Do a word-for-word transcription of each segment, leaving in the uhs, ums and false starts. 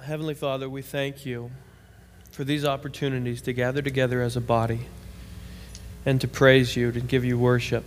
Heavenly Father, we thank you for these opportunities to gather together as a body and to praise you, to give you worship,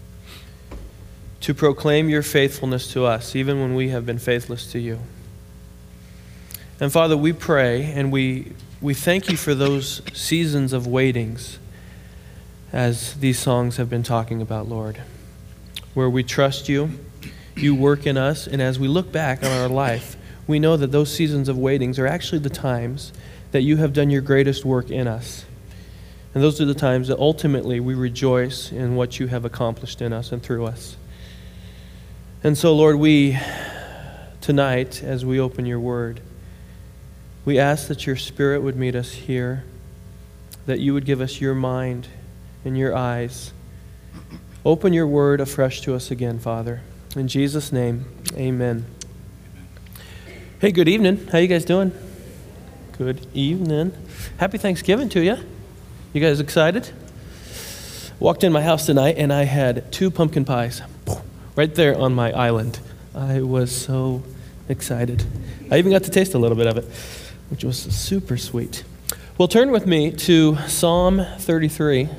to proclaim your faithfulness to us, even when we have been faithless to you. And Father, we pray and we, we thank you for those seasons of waitings, as these songs have been talking about, Lord, where we trust you, you work in us, and as we look back on our life, we know that those seasons of waitings are actually the times that you have done your greatest work in us. And those are the times that ultimately we rejoice in what you have accomplished in us and through us. And so, Lord, we, tonight, as we open your word, we ask that your Spirit would meet us here, that you would give us your mind and your eyes. Open your word afresh to us again, Father. In Jesus' name, amen. Hey, good evening. How you guys doing? Good evening. Happy Thanksgiving to you. You guys excited? Walked in my house tonight and I had two pumpkin pies right there on my island. I was so excited. I even got to taste a little bit of it, which was super sweet. Well, turn with me to Psalm thirty-three.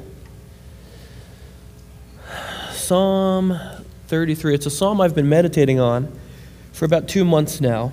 Psalm thirty-three. It's a psalm I've been meditating on for about two months now.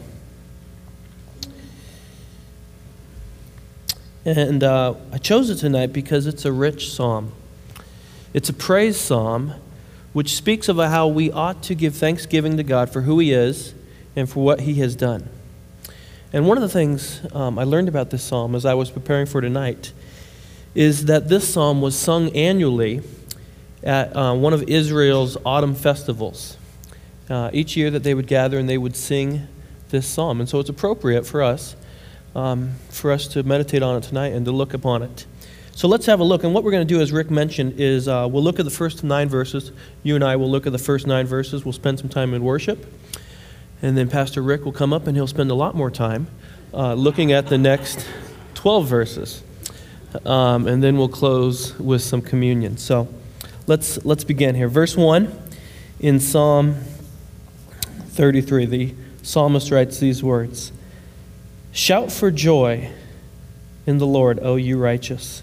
And uh, I chose it tonight because it's a rich psalm. It's a praise psalm which speaks of how we ought to give thanksgiving to God for who he is and for what he has done. And one of the things um, I learned about this psalm as I was preparing for tonight is that this psalm was sung annually at uh, one of Israel's autumn festivals. Uh, each year that they would gather and they would sing this psalm. And so it's appropriate for us Um, for us to meditate on it tonight and to look upon it. So let's have a look. And what we're going to do, as Rick mentioned, is uh, we'll look at the first nine verses. You and I will look at the first nine verses. We'll spend some time in worship. And then Pastor Rick will come up and he'll spend a lot more time uh, looking at the next twelve verses. Um, and then we'll close with some communion. So let's, let's begin here. Verse one in Psalm thirty-three, the psalmist writes these words: "Shout for joy in the Lord, O you righteous.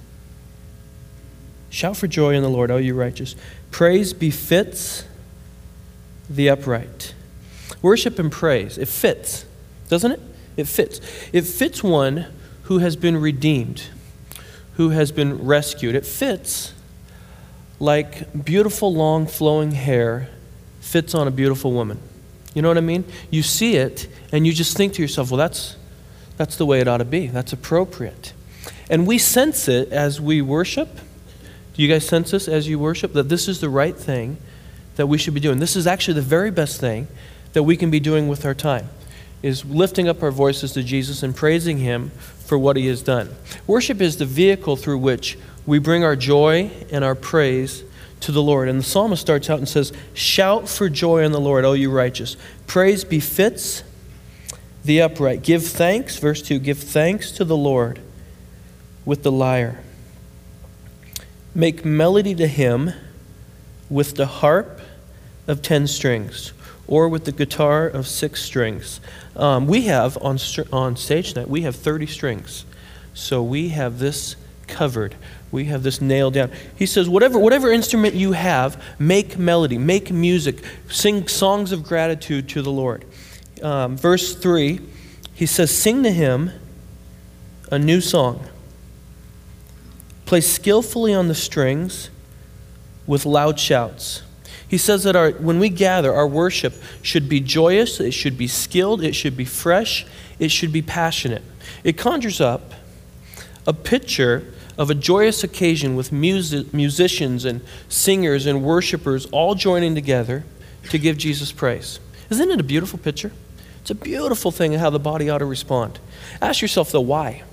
Shout for joy in the Lord, O you righteous. Praise befits the upright." Worship and praise, it fits, doesn't it? It fits. It fits one who has been redeemed, who has been rescued. It fits like beautiful, long, flowing hair fits on a beautiful woman. You know what I mean? You see it, and you just think to yourself, well, that's That's the way it ought to be. That's appropriate. And we sense it as we worship. Do you guys sense this as you worship? That this is the right thing that we should be doing. This is actually the very best thing that we can be doing with our time, is lifting up our voices to Jesus and praising him for what he has done. Worship is the vehicle through which we bring our joy and our praise to the Lord. And the psalmist starts out and says, "Shout for joy in the Lord, O you righteous. Praise befits the upright. Give thanks," verse two, "give thanks to the Lord with the lyre. Make melody to him with the harp of ten strings, or with the guitar of six strings." Um, we have, on, on stage tonight, we have thirty strings. So we have this covered. We have this nailed down. He says, whatever, whatever instrument you have, make melody, make music, sing songs of gratitude to the Lord. Um, verse three, he says, "Sing to him a new song. Play skillfully on the strings with loud shouts." He says that our, when we gather, our worship should be joyous, it should be skilled, it should be fresh, it should be passionate. It conjures up a picture of a joyous occasion with music, musicians and singers and worshipers all joining together to give Jesus praise. Isn't it a beautiful picture? It's a beautiful thing how the body ought to respond. Ask yourself, though, why?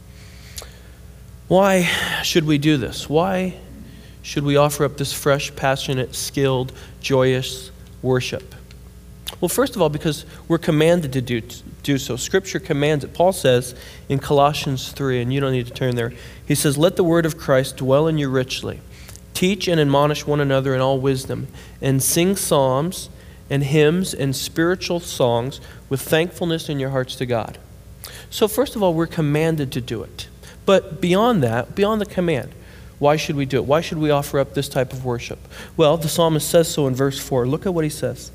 Why should we do this? Why should we offer up this fresh, passionate, skilled, joyous worship? Well, first of all, because we're commanded to do, do so. Scripture commands it. Paul says in Colossians three, and you don't need to turn there, he says, "Let the word of Christ dwell in you richly. Teach and admonish one another in all wisdom, and sing psalms and hymns and spiritual songs with thankfulness in your hearts to God." So first of all, we're commanded to do it. But beyond that, beyond the command, why should we do it? Why should we offer up this type of worship? Well, the psalmist says so in verse four. Look at what he says.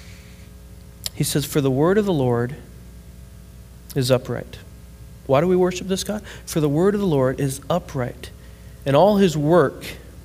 He says, "For the word of the Lord is upright." Why do we worship this God? For the word of the Lord is upright, and all his work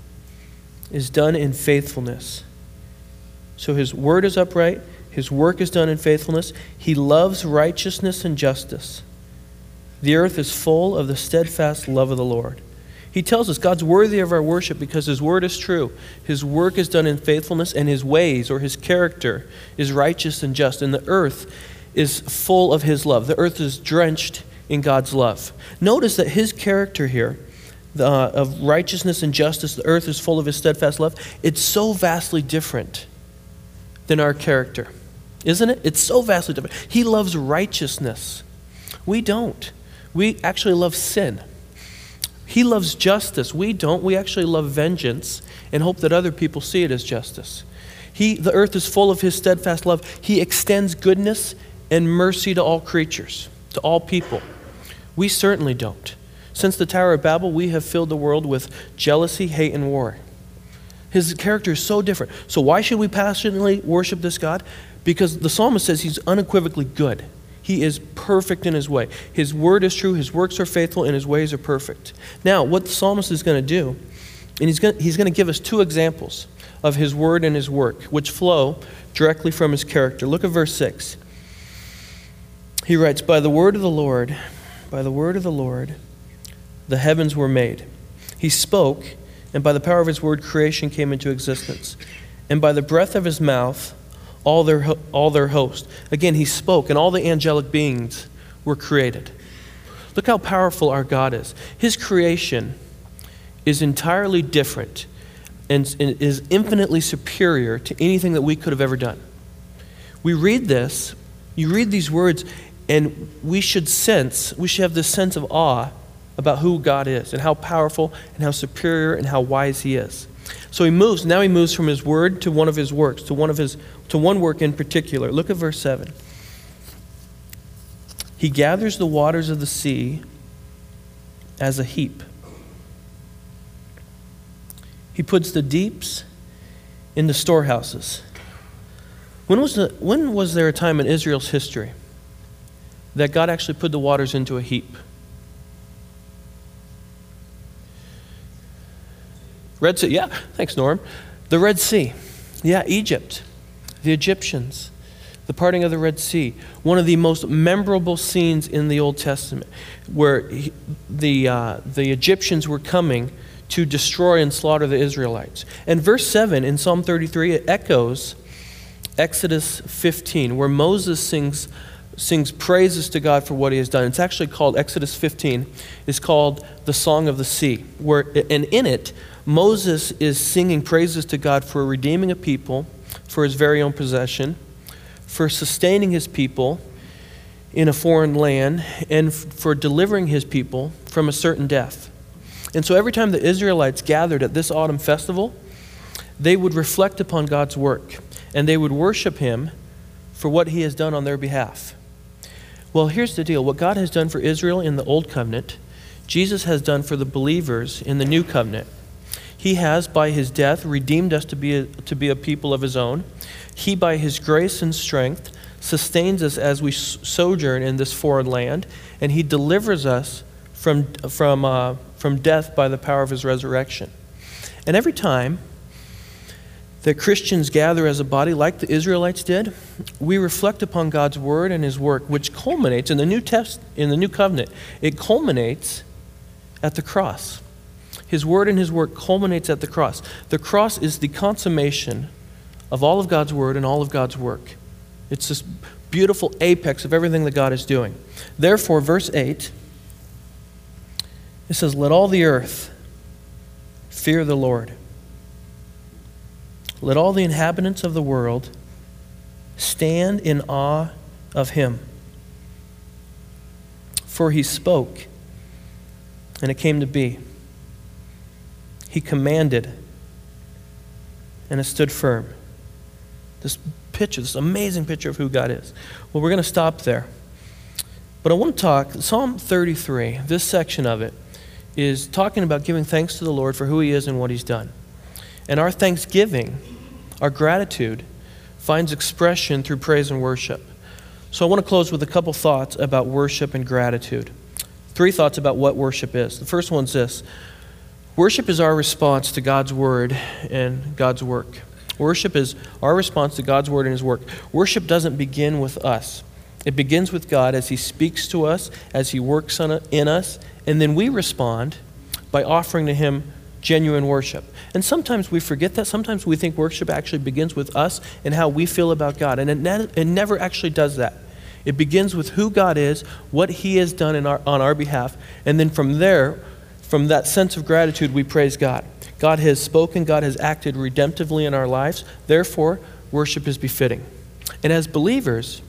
is done in faithfulness. So his word is upright, his work is done in faithfulness. He loves righteousness and justice. The earth is full of the steadfast love of the Lord. He tells us God's worthy of our worship because his word is true. His work is done in faithfulness, and his ways or his character is righteous and just. And the earth is full of his love. The earth is drenched in God's love. Notice that his character here, the, uh, of righteousness and justice, the earth is full of his steadfast love. It's so vastly different than our character, isn't it? It's so vastly different. He loves righteousness. We don't. We actually love sin. He loves justice. We don't. We actually love vengeance and hope that other people see it as justice. He, the earth is full of his steadfast love. He extends goodness and mercy to all creatures, to all people. We certainly don't. Since the Tower of Babel, we have filled the world with jealousy, hate, and war. His character is so different. So why should we passionately worship this God? Because the psalmist says he's unequivocally good. He is perfect in his way. His word is true, his works are faithful, and his ways are perfect. Now, what the psalmist is going to do, and he's going to, he's going to give us two examples of his word and his work, which flow directly from his character. Look at verse six. He writes, "By the word of the Lord, by the word of the Lord, the heavens were made. He spoke, and by the power of his word, creation came into existence. And by the breath of his mouth, all their all their host." Again, he spoke, and all the angelic beings were created. Look how powerful our God is. His creation is entirely different and is infinitely superior to anything that we could have ever done. We read this, you read these words, and we should sense, we should have this sense of awe about who God is and how powerful and how superior and how wise he is. So he moves, now he moves from his word to one of his works, to one of his to one work in particular. Look at verse seven. He gathers the waters of the sea as a heap. He puts the deeps in the storehouses. When was the when was there a time in Israel's history that God actually put the waters into a heap? Red Sea, yeah, thanks, Norm. The Red Sea, yeah, Egypt, the Egyptians, the parting of the Red Sea. One of the most memorable scenes in the Old Testament, where he, the uh, the Egyptians were coming to destroy and slaughter the Israelites. And verse seven in Psalm thirty-three, it echoes Exodus fifteen, where Moses sings sings praises to God for what he has done. It's actually called, Exodus fifteen is called the Song of the Sea, where and in it, Moses is singing praises to God for redeeming a people for his very own possession, for sustaining his people in a foreign land, and for delivering his people from a certain death. And so every time the Israelites gathered at this autumn festival, they would reflect upon God's work, and they would worship him for what he has done on their behalf. Well, here's the deal. What God has done for Israel in the Old Covenant, Jesus has done for the believers in the New Covenant. He has, by his death, redeemed us to be a, to be a people of his own. He, by his grace and strength, sustains us as we sojourn in this foreign land, and he delivers us from, from, uh, from death by the power of his resurrection. And every time that Christians gather as a body like the Israelites did, we reflect upon God's word and his work, which culminates in the New Test, in the New Covenant. It culminates at the cross. His word and his work culminates at the cross. The cross is the consummation of all of God's word and all of God's work. It's this beautiful apex of everything that God is doing. Therefore, verse eight, it says, "Let all the earth fear the Lord. Let all the inhabitants of the world stand in awe of him. For he spoke, and it came to be. He commanded, and it stood firm." This picture, this amazing picture of who God is. Well, we're going to stop there. But I want to talk, Psalm thirty-three, this section of it, is talking about giving thanks to the Lord for who he is and what he's done. And our thanksgiving, our gratitude, finds expression through praise and worship. So I want to close with a couple thoughts about worship and gratitude. Three thoughts about what worship is. The first one's this. Worship is our response to God's word and God's work. Worship is our response to God's word and his work. Worship doesn't begin with us. It begins with God as he speaks to us, as he works on it, in us, and then we respond by offering to him genuine worship. And sometimes we forget that. Sometimes we think worship actually begins with us and how we feel about God. And it, ne- it never actually does that. It begins with who God is, what he has done in our, on our behalf, and then from there, from that sense of gratitude, we praise God. God has spoken, God has acted redemptively in our lives. Therefore, worship is befitting. And as believers,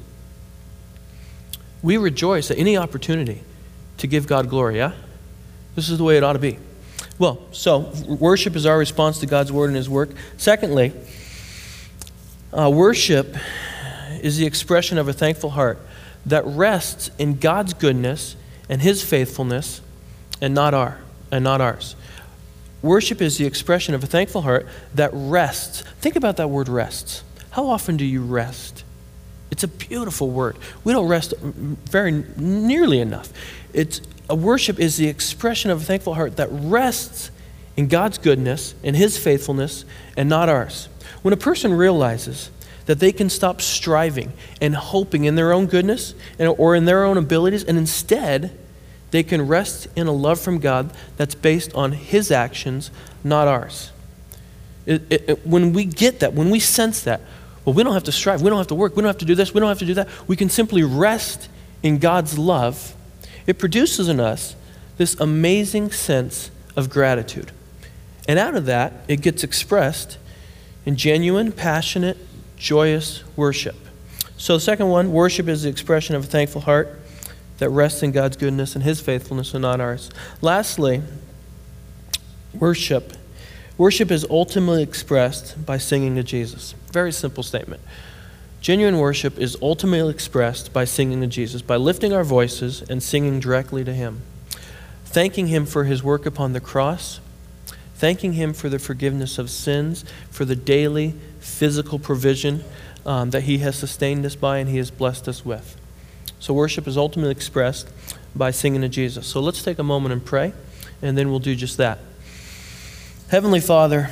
we rejoice at any opportunity to give God glory, yeah? This is the way it ought to be. Well, so worship is our response to God's word and his work. Secondly, uh, worship is the expression of a thankful heart that rests in God's goodness and his faithfulness and not our and not ours. Worship is the expression of a thankful heart that rests. Think about that word rests. How often do you rest? It's a beautiful word. We don't rest very nearly enough. It's a worship is the expression of a thankful heart that rests in God's goodness and his faithfulness and not ours. When a person realizes that they can stop striving and hoping in their own goodness and, or in their own abilities, and instead they can rest in a love from God that's based on his actions, not ours. It, it, it, when we get that, when we sense that, well, we don't have to strive, we don't have to work, we don't have to do this, we don't have to do that. We can simply rest in God's love. It produces in us this amazing sense of gratitude. And out of that, it gets expressed in genuine, passionate, joyous worship. So the second one, worship is the expression of a thankful heart that rests in God's goodness and his faithfulness and not ours. Lastly, worship. Worship is ultimately expressed by singing to Jesus. Very simple statement. Genuine worship is ultimately expressed by singing to Jesus, by lifting our voices and singing directly to him, thanking him for his work upon the cross, thanking him for the forgiveness of sins, for the daily physical provision um, that he has sustained us by and he has blessed us with. So worship is ultimately expressed by singing to Jesus. So let's take a moment and pray, and then we'll do just that. Heavenly Father,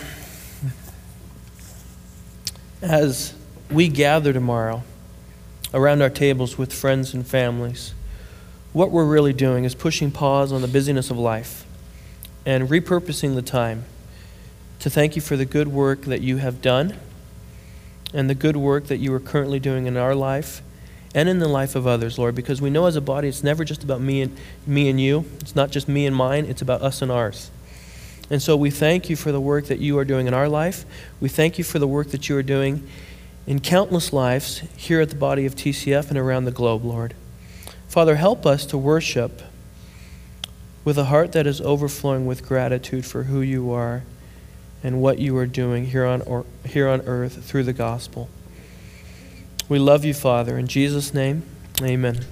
as we gather tomorrow around our tables with friends and families, what we're really doing is pushing pause on the busyness of life and repurposing the time to thank you for the good work that you have done and the good work that you are currently doing in our life and in the life of others, Lord, because we know as a body it's never just about me and me and you. It's not just me and mine, it's about us and ours. And so we thank you for the work that you are doing in our life. We thank you for the work that you are doing in countless lives here at the body of T C F and around the globe, Lord. Father, help us to worship with a heart that is overflowing with gratitude for who you are and what you are doing here on, or, here on earth through the gospel. We love you, Father. In Jesus' name, amen.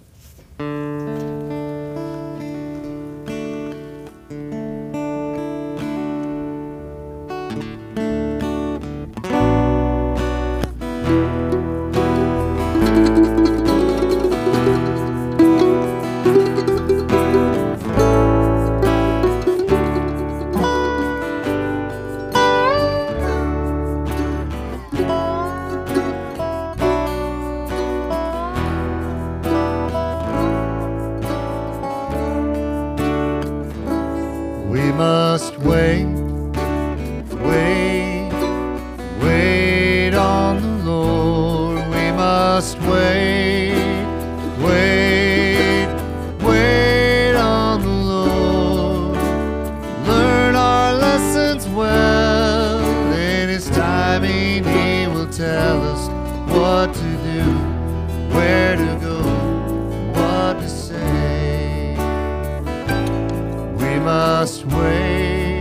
We must wait, wait, wait on the Lord. We must wait, wait, wait on the Lord. Learn our lessons well. In His timing, He will tell us what to do, where to go, what to say. We must wait,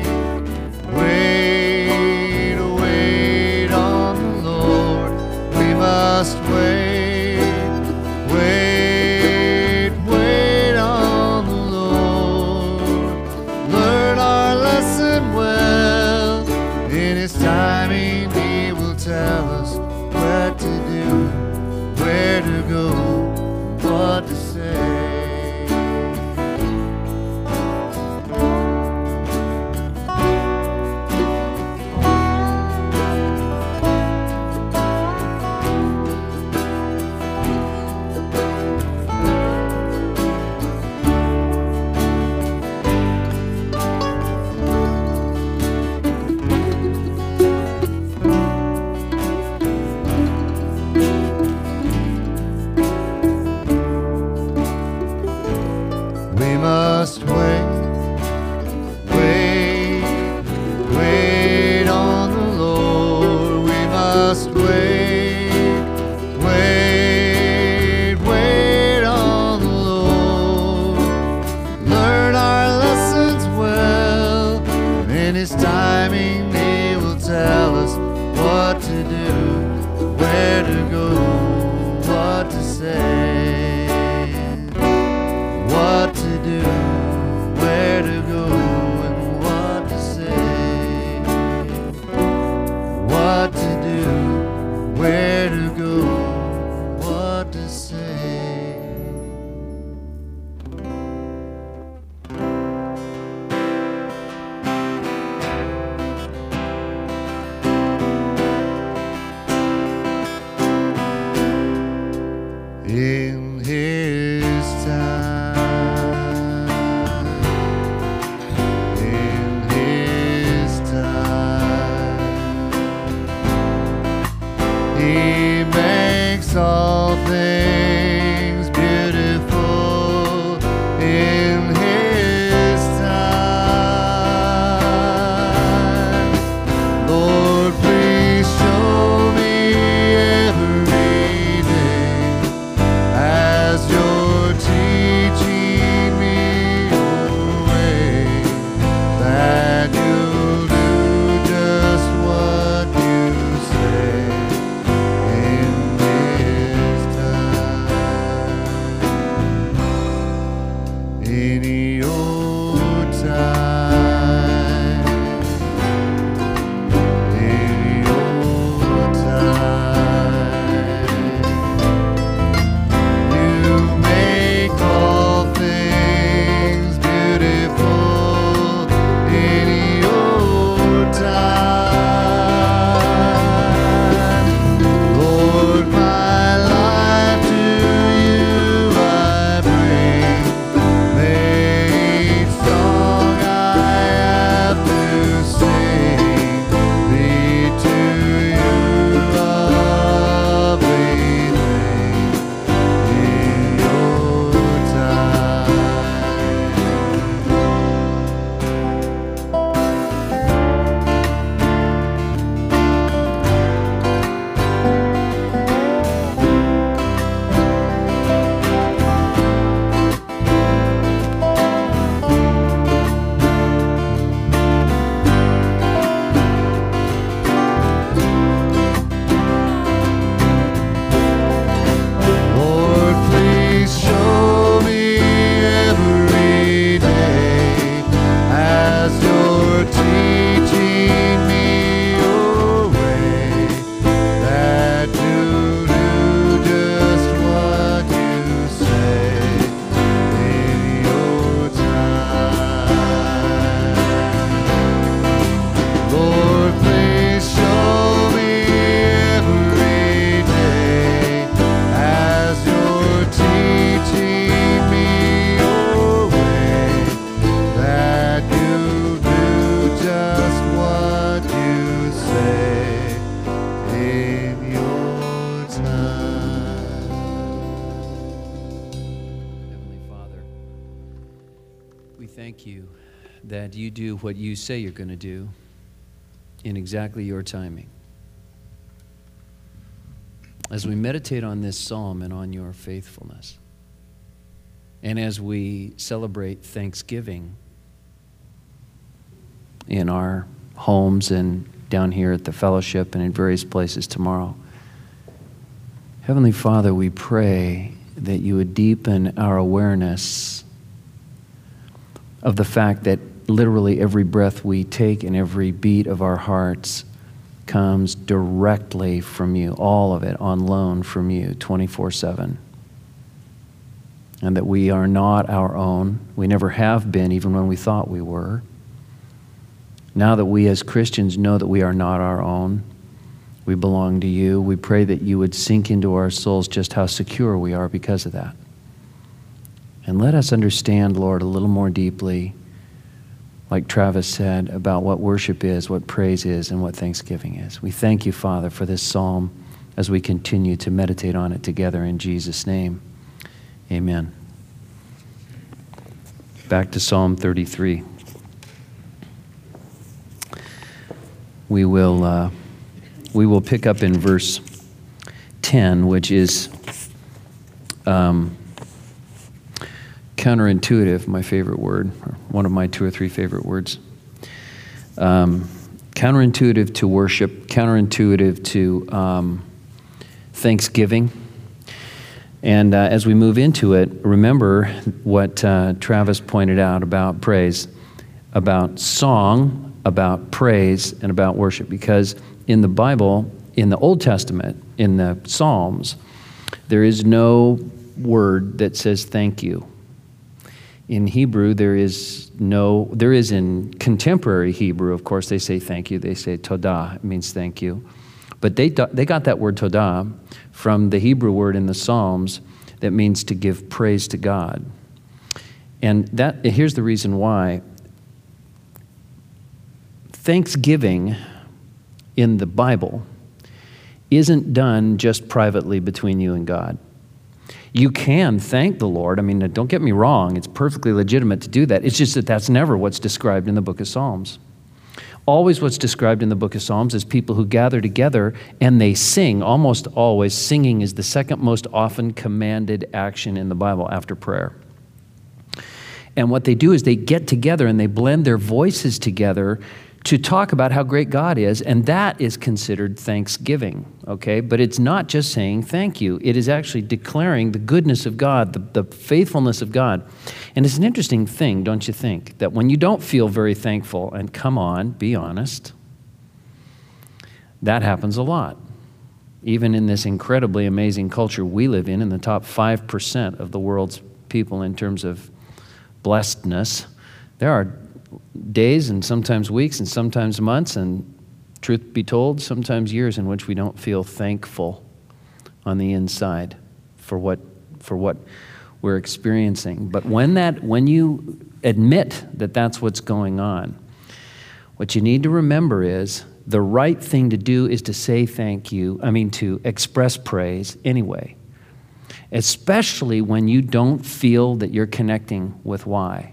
wait, wait on the Lord. We must wait, wait, must wait, wait, wait on the Lord. We must wait, wait, wait on the Lord. Learn our lessons well. In His timing, He will tell us what to do, where to go, what to say, what to do, where to go, and what to say, what to do, where to go, what to say. In His time, in His time, He makes all things beautiful. In His time, Lord, please show me every day as You're teaching me Your way, that You'll do just what You say in His time, in Your time, in Your time. You make all things beautiful in Your time. Lord, my life to You I bring. May each song I have to sing be to You lovely thing in Your time. Lord, please show me every day as You're teaching me Your way, that You'll do just what You say in Your time. Lord, please show me every day as You're teaching me Your way, that You'll do just what You say in Your time. Heavenly Father, we thank You that You do what You say You're going to do in exactly Your timing. As we meditate on this psalm and on Your faithfulness, and as we celebrate Thanksgiving in our homes and down here at the fellowship and in various places tomorrow, Heavenly Father, we pray that You would deepen our awareness of the fact that literally every breath we take and every beat of our hearts comes directly from You, all of it on loan from You, twenty-four seven. And that we are not our own. We never have been, even when we thought we were. Now that we as Christians know that we are not our own, we belong to You, we pray that You would sink into our souls just how secure we are because of that. And let us understand, Lord, a little more deeply, like Travis said, about what worship is, what praise is, and what thanksgiving is. We thank You, Father, for this psalm as we continue to meditate on it together in Jesus' name. Amen. back to Psalm thirty-three. We will, uh, we will pick up in verse ten, which is um, counterintuitive, my favorite word, or one of my two or three favorite words. Um, counterintuitive to worship, counterintuitive to um, thanksgiving. And uh, as we move into it, remember what uh, Travis pointed out about praise, about song, about praise, and about worship. Because in the Bible, in the Old Testament, in the Psalms, there is no word that says thank you. In Hebrew, there is no, there is in contemporary Hebrew, of course, they say thank you. They say todah, it means thank you. But they they got that word todah from the Hebrew word in the Psalms that means to give praise to God. And that here's the reason why. Thanksgiving in the Bible isn't done just privately between you and God. You can thank the Lord. I mean, don't get me wrong. It's perfectly legitimate to do that. It's just that that's never what's described in the book of Psalms. Always what's described in the book of Psalms is people who gather together and they sing. Almost always, singing is the second most often commanded action in the Bible after prayer. And what they do is they get together and they blend their voices together to talk about how great God is, and that is considered thanksgiving, okay? But it's not just saying thank you. It is actually declaring the goodness of God, the, the faithfulness of God. And it's an interesting thing, don't you think, that when you don't feel very thankful, and come on, be honest, that happens a lot. Even in this incredibly amazing culture we live in, in the top five percent of the world's people in terms of blessedness, there are days and sometimes weeks and sometimes months and, truth be told, sometimes years in which we don't feel thankful on the inside for what for what we're experiencing. But when that when you admit that that's what's going on, what you need to remember is the right thing to do is to say thank you, I mean to express praise anyway, especially when you don't feel that you're connecting with why.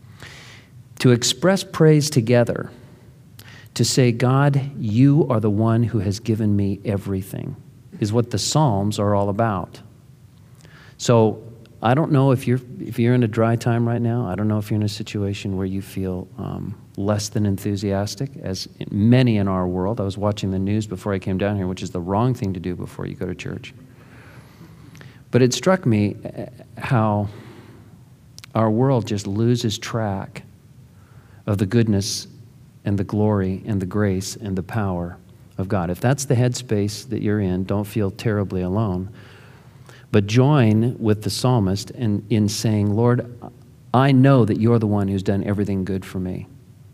To express praise together, to say, God, you are the one who has given me everything, is what the Psalms are all about. So I don't know if you're if you're in a dry time right now. I don't know if you're in a situation where you feel um, less than enthusiastic, as many in our world. I was watching the news before I came down here, which is the wrong thing to do before you go to church. But it struck me how our world just loses track of the goodness and the glory and the grace and the power of God. If that's the headspace that you're in, don't feel terribly alone. But join with the psalmist in, in saying, Lord, I know that you're the one who's done everything good for me.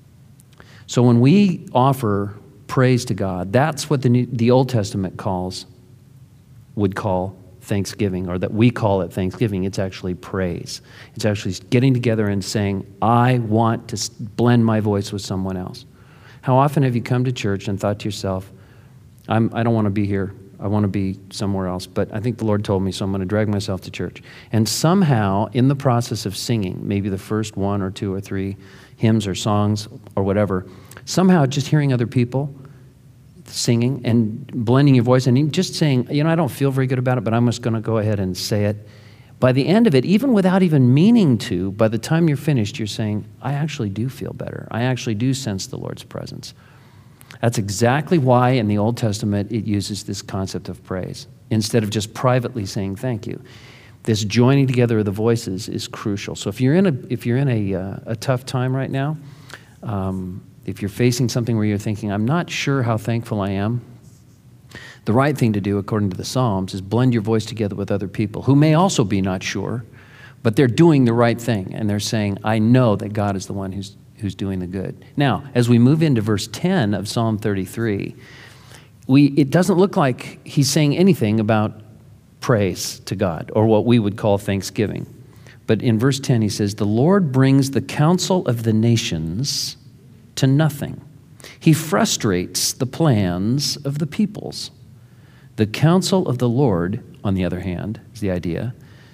So when we offer praise to God, that's what the, New, the Old Testament calls, would call thanksgiving, or that we call it thanksgiving. It's actually praise. It's actually getting together and saying, I want to blend my voice with someone else. How often have you come to church and thought to yourself, I'm, I don't want to be here. I want to be somewhere else, but I think the Lord told me, so I'm going to drag myself to church. And somehow, in the process of singing, maybe the first one or two or three hymns or songs or whatever, somehow just hearing other people singing and blending your voice and just saying, you know, I don't feel very good about it, but I'm just going to go ahead and say it. By the end of it, even without even meaning to, by the time you're finished, you're saying, I actually do feel better. I actually do sense the Lord's presence. That's exactly why in the Old Testament it uses this concept of praise, instead of just privately saying thank you. This joining together of the voices is crucial. So if you're in a, if you're in a, uh, a tough time right now, um, if you're facing something where you're thinking, I'm not sure how thankful I am, the right thing to do, according to the Psalms, is blend your voice together with other people who may also be not sure, but they're doing the right thing, and they're saying, I know that God is the one who's, who's doing the good. Now, as we move into verse ten of Psalm thirty-three, we, it doesn't look like he's saying anything about praise to God, or what we would call thanksgiving. But in verse ten, he says, the Lord brings the counsel of the nations to nothing. He frustrates the plans of the peoples. The counsel of the Lord, on the other hand, is the idea,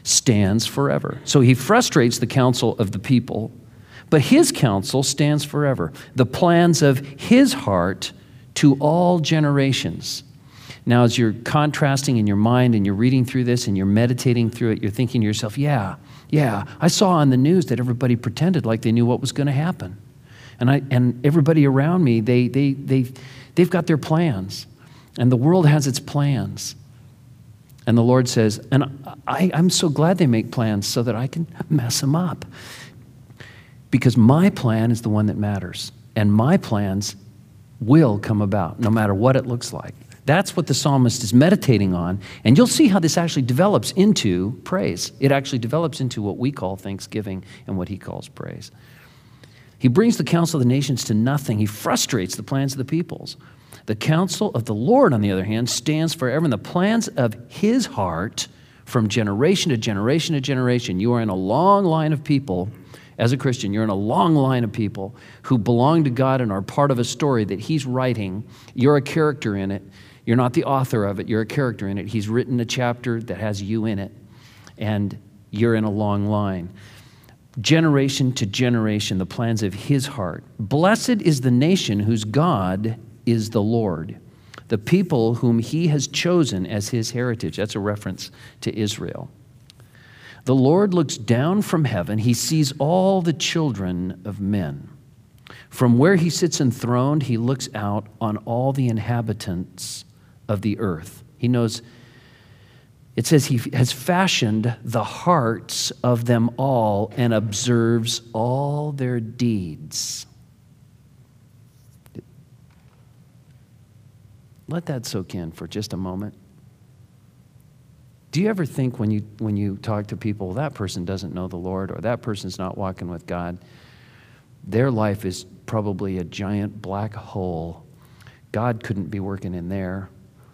stands forever. So he frustrates the counsel of the people, but his counsel stands forever. The plans of his heart to all generations. Now, as you're contrasting in your mind and you're reading through this and you're meditating through it, you're thinking to yourself, yeah, yeah, I saw on the news that everybody pretended like they knew what was going to happen. And I and everybody around me, they, they, they, they've got their plans. And the world has its plans. And the Lord says, and I, I'm so glad they make plans so that I can mess them up. Because my plan is the one that matters. And my plans will come about, no matter what it looks like. That's what the psalmist is meditating on. And you'll see how this actually develops into praise. It actually develops into what we call thanksgiving and what he calls praise. He brings the counsel of the nations to nothing. He frustrates the plans of the peoples. The counsel of the Lord, on the other hand, stands forever, and the plans of his heart from generation to generation to generation. You are in a long line of people. As a Christian, you're in a long line of people who belong to God and are part of a story that he's writing. You're a character in it. You're not the author of it. You're a character in it. He's written a chapter that has you in it, and you're in a long line. Generation to generation, the plans of his heart. Blessed is the nation whose God is the Lord, the people whom he has chosen as his heritage. That's a reference to Israel. The Lord looks down from heaven. He sees all the children of men. From where he sits enthroned, he looks out on all the inhabitants of the earth. He knows, it says he has fashioned the hearts of them all and observes all their deeds. Let that soak in for just a moment. Do you ever think when you when you talk to people, that person doesn't know the Lord or that person's not walking with God, their life is probably a giant black hole. God couldn't be working in there.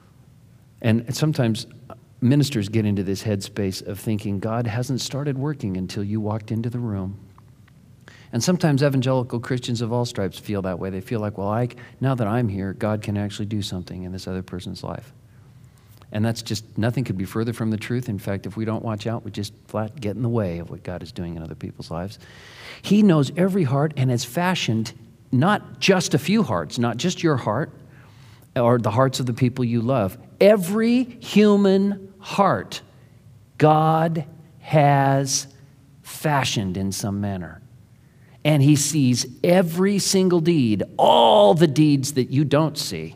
And sometimes ministers get into this headspace of thinking God hasn't started working until you walked into the room. And sometimes evangelical Christians of all stripes feel that way. They feel like, well, I, now that I'm here, God can actually do something in this other person's life. And that's just, nothing could be further from the truth. In fact, if we don't watch out, we just flat get in the way of what God is doing in other people's lives. He knows every heart and has fashioned not just a few hearts, not just your heart or the hearts of the people you love. Every human heart, God has fashioned in some manner. And he sees every single deed, all the deeds that you don't see.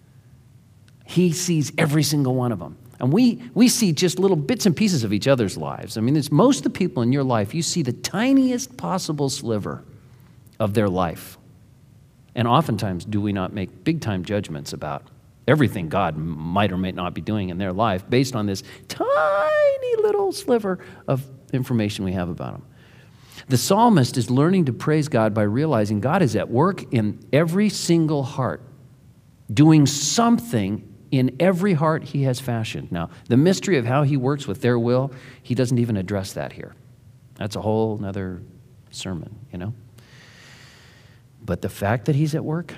He sees every single one of them. And we, we see just little bits and pieces of each other's lives. I mean, it's most of the people in your life, you see the tiniest possible sliver of their life. And oftentimes, do we not make big-time judgments about everything God might or may not be doing in their life based on this tiny little sliver of information we have about them? The psalmist is learning to praise God by realizing God is at work in every single heart, doing something in every heart he has fashioned. Now, the mystery of how he works with their will, he doesn't even address that here. That's a whole other sermon, you know? But the fact that he's at work,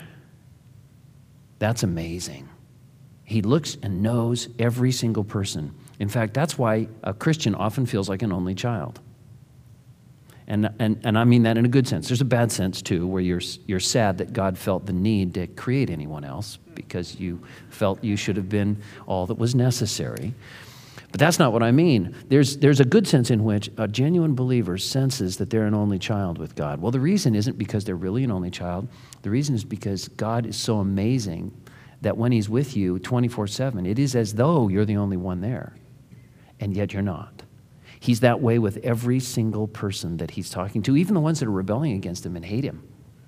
that's amazing. He looks and knows every single person. In fact, that's why a Christian often feels like an only child. And, and, and I mean that in a good sense. There's a bad sense, too, where you're, you're sad that God felt the need to create anyone else because you felt you should have been all that was necessary. But that's not what I mean. There's, there's a good sense in which a genuine believer senses that they're an only child with God. Well, the reason isn't because they're really an only child. The reason is because God is so amazing that when he's with you twenty-four seven, it is as though you're the only one there, and yet you're not. He's that way with every single person that he's talking to, even the ones that are rebelling against him and hate him.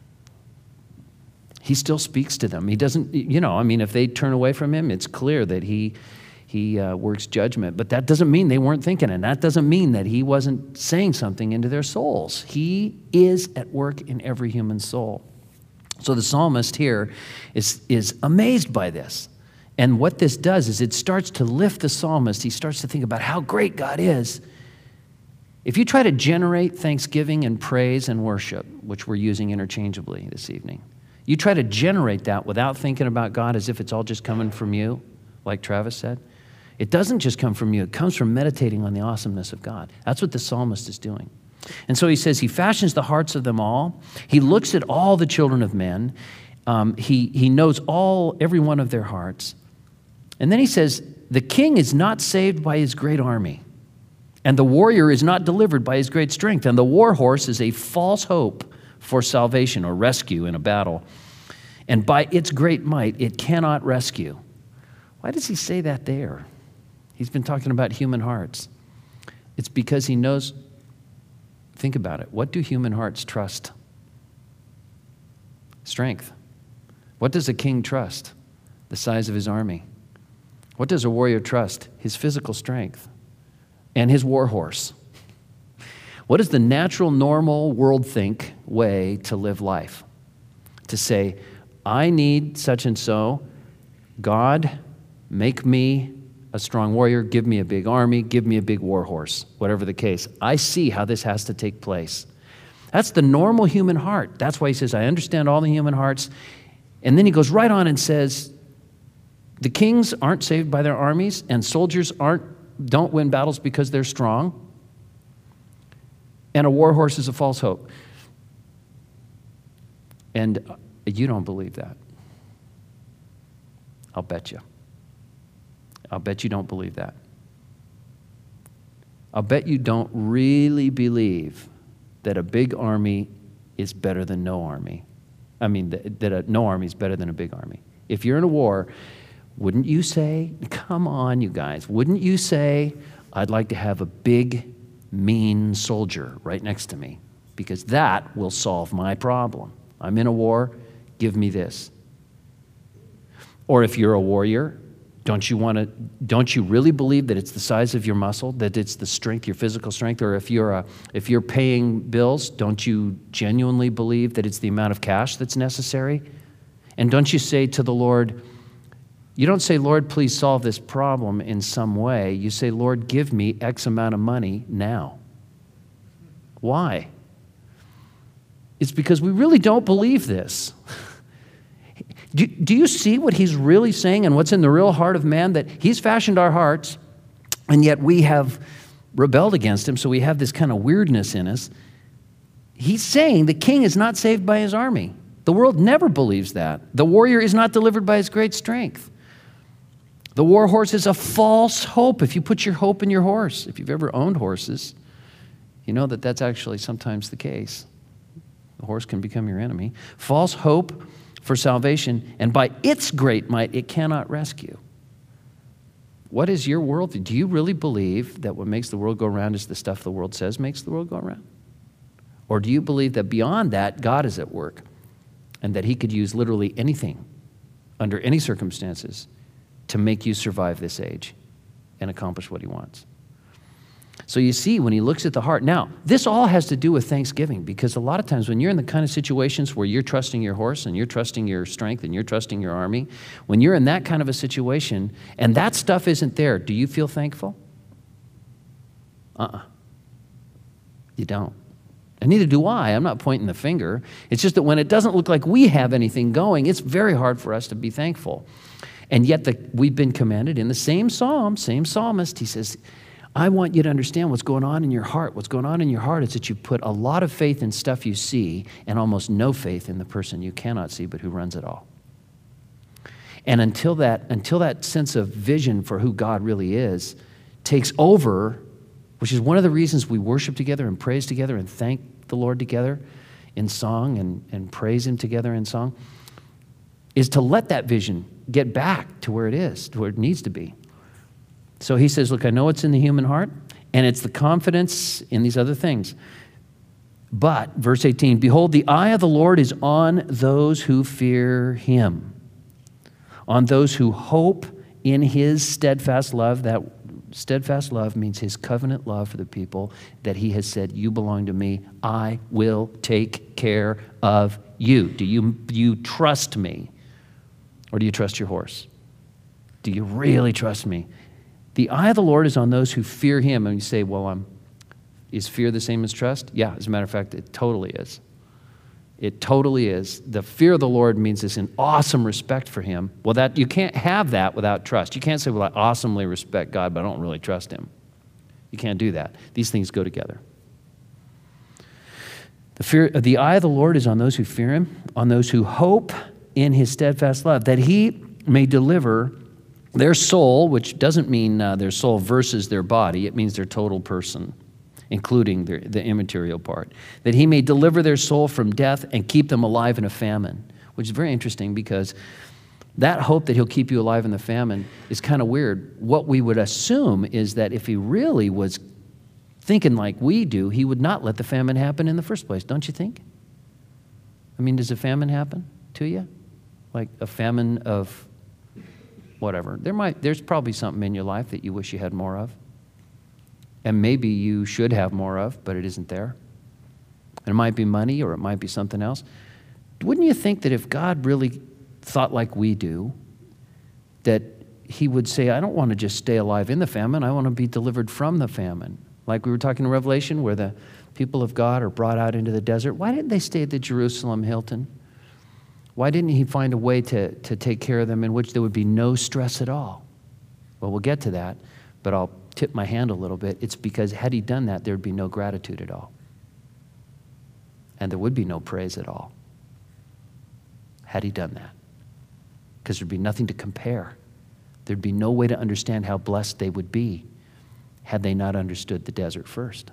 He still speaks to them. He doesn't, you know, I mean, if they turn away from him, it's clear that he he uh, works judgment. But that doesn't mean they weren't thinking, and that doesn't mean that he wasn't saying something into their souls. He is at work in every human soul. So the psalmist here is, is amazed by this. And what this does is it starts to lift the psalmist. He starts to think about how great God is. If you try to generate thanksgiving and praise and worship, which we're using interchangeably this evening, you try to generate that without thinking about God as if it's all just coming from you, like Travis said, It doesn't just come from you. It comes from meditating on the awesomeness of God. That's what the psalmist is doing. And so he says he fashions the hearts of them all. He looks at all the children of men. Um, he, he knows all, every one of their hearts. And then he says, the king is not saved by his great army, and the warrior is not delivered by his great strength, and the war horse is a false hope for salvation or rescue in a battle. And by its great might, it cannot rescue. Why does he say that there? He's been talking about human hearts. It's because he knows, think about it. What do human hearts trust? Strength. What does a king trust? The size of his army. What does a warrior trust? His physical strength and his war horse. What is the natural, normal, world think way to live life? To say, I need such and so. God, make me a strong warrior. Give me a big army. Give me a big war horse. Whatever the case. I see how this has to take place. That's the normal human heart. That's why he says, I understand all the human hearts. And then he goes right on and says, the kings aren't saved by their armies, and soldiers aren't don't win battles because they're strong. And a war horse is a false hope. And you don't believe that. I'll bet you. I'll bet you don't believe that. I'll bet you don't really believe that a big army is better than no army. I mean, that, that a, no army is better than a big army. If you're in a war, wouldn't you say, come on, you guys, wouldn't you say, I'd like to have a big, mean soldier right next to me, because that will solve my problem. I'm in a war, give me this. Or if you're a warrior, don't you want to, don't you really believe that it's the size of your muscle, that it's the strength, your physical strength? Or if you're a, if you're paying bills, don't you genuinely believe that it's the amount of cash that's necessary? And don't you say to the Lord, you don't say, Lord, please solve this problem in some way. You say, Lord, give me X amount of money now. Why? It's because we really don't believe this. Do, do you see what he's really saying and what's in the real heart of man? That he's fashioned our hearts, and yet we have rebelled against him, so we have this kind of weirdness in us. He's saying the king is not saved by his army. The world never believes that. The warrior is not delivered by his great strength. The war horse is a false hope. If you put your hope in your horse, if you've ever owned horses, you know that that's actually sometimes the case. The horse can become your enemy. False hope for salvation, and by its great might, it cannot rescue. What is your worldview? Do you really believe that what makes the world go around is the stuff the world says makes the world go around? Or do you believe that beyond that, God is at work, and that he could use literally anything, under any circumstances, to make you survive this age and accomplish what he wants? So you see, when he looks at the heart, now, this all has to do with thanksgiving, because a lot of times when you're in the kind of situations where you're trusting your horse and you're trusting your strength and you're trusting your army, when you're in that kind of a situation and that stuff isn't there, do you feel thankful? Uh-uh. You don't. And neither do I. I'm not pointing the finger. It's just that when it doesn't look like we have anything going, it's very hard for us to be thankful. And yet the, we've been commanded in the same psalm, same psalmist, he says, I want you to understand what's going on in your heart. What's going on in your heart is that you put a lot of faith in stuff you see and almost no faith in the person you cannot see but who runs it all. And until that, until that sense of vision for who God really is takes over, which is one of the reasons we worship together and praise together and thank the Lord together in song and, and praise him together in song, is to let that vision get back to where it is, to where it needs to be. So he says, look, I know it's in the human heart, and it's the confidence in these other things. But, verse eighteen, behold, the eye of the Lord is on those who fear him, on those who hope in his steadfast love. That steadfast love means his covenant love for the people, that he has said, you belong to me, I will take care of you. Do you, do you trust me? Or do you trust your horse? Do you really trust me? The eye of the Lord is on those who fear him. And you say, well, um, is fear the same as trust? Yeah, as a matter of fact, it totally is. It totally is. The fear of the Lord means this an awesome respect for him. Well, that you can't have that without trust. You can't say, well, I awesomely respect God, but I don't really trust him. You can't do that. These things go together. The fear, the eye of the Lord is on those who fear him, on those who hope in his steadfast love, that he may deliver their soul, which doesn't mean uh, their soul versus their body. It means their total person, including their, the immaterial part. That he may deliver their soul from death and keep them alive in a famine, which is very interesting because that hope that he'll keep you alive in the famine is kind of weird. What we would assume is that if he really was thinking like we do, he would not let the famine happen in the first place, don't you think? I mean, does a famine happen to you? Like a famine of whatever. There might, there's probably something in your life that you wish you had more of. And maybe you should have more of, but it isn't there. And it might be money or it might be something else. Wouldn't you think that if God really thought like we do, that he would say, I don't want to just stay alive in the famine, I want to be delivered from the famine. Like we were talking in Revelation where the people of God are brought out into the desert. Why didn't they stay at the Jerusalem Hilton? Why didn't he find a way to, to take care of them in which there would be no stress at all? Well, we'll get to that, but I'll tip my hand a little bit. It's because had he done that, there'd be no gratitude at all. And there would be no praise at all. Had he done that. Because there'd be nothing to compare. There'd be no way to understand how blessed they would be had they not understood the desert first.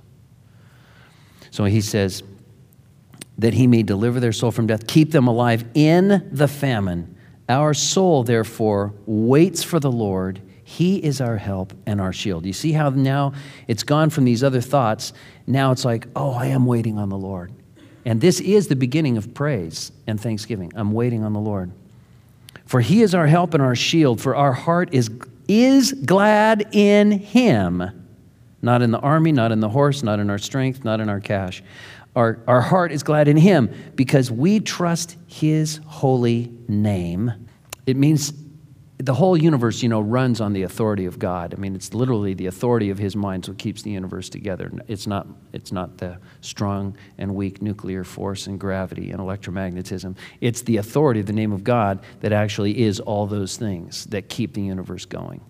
So he says, that he may deliver their soul from death, keep them alive in the famine. Our soul, therefore, waits for the Lord. He is our help and our shield. You see how now it's gone from these other thoughts. Now it's like, oh, I am waiting on the Lord. And this is the beginning of praise and thanksgiving. I'm waiting on the Lord. For he is our help and our shield, for our heart is, is glad in him. Not in the army, not in the horse, not in our strength, not in our cash. Our, our heart is glad in him because we trust his holy name. It means the whole universe, you know, runs on the authority of God. I mean, it's literally the authority of his mind what keeps the universe together. It's not, it's not the strong and weak nuclear force and gravity and electromagnetism. It's the authority of the name of God that actually is all those things that keep the universe going.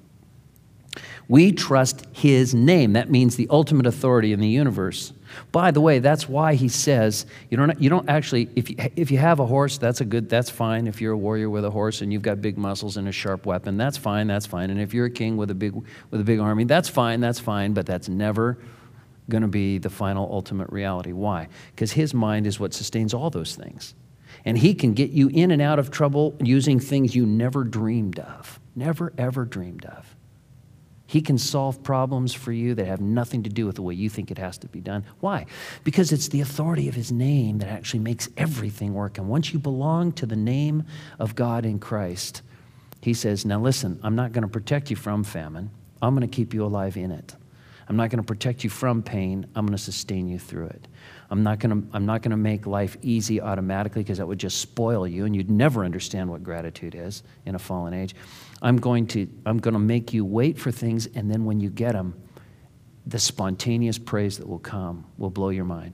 We trust his name. That means the ultimate authority in the universe. By the way, that's why he says, you don't, you don't actually, if you, if you have a horse, that's a good, that's fine. If you're a warrior with a horse and you've got big muscles and a sharp weapon, that's fine, that's fine. And if you're a king with a big, with a big army, that's fine, that's fine, but that's never going to be the final ultimate reality. Why? Because his mind is what sustains all those things. And he can get you in and out of trouble using things you never dreamed of, never, ever dreamed of. He can solve problems for you that have nothing to do with the way you think it has to be done. Why? Because it's the authority of his name that actually makes everything work. And once you belong to the name of God in Christ, he says, now listen, I'm not going to protect you from famine. I'm going to keep you alive in it. I'm not going to protect you from pain. I'm going to sustain you through it. I'm not going to, I'm not going to make life easy automatically because that would just spoil you and you'd never understand what gratitude is in a fallen age. I'm going to, I'm going to make you wait for things, and then when you get them, the spontaneous praise that will come will blow your mind.